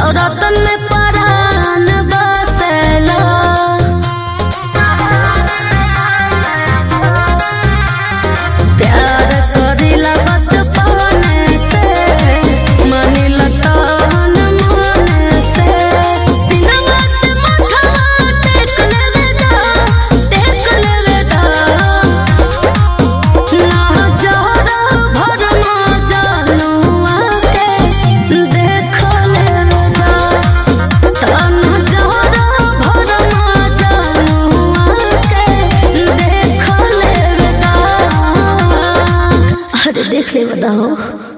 नवरतन में परान बसेला। प्यार करिला बचपन से, मानिला तन मन से। दिनवा से माथवा टेक लेवे दा, टेक लेवे दा। ना जहरा भर ना जानुआ के देख लेवे दा। ना जहरा भर ना जानुआ के देख लेवे दा। अरे देख लेवे दा हो।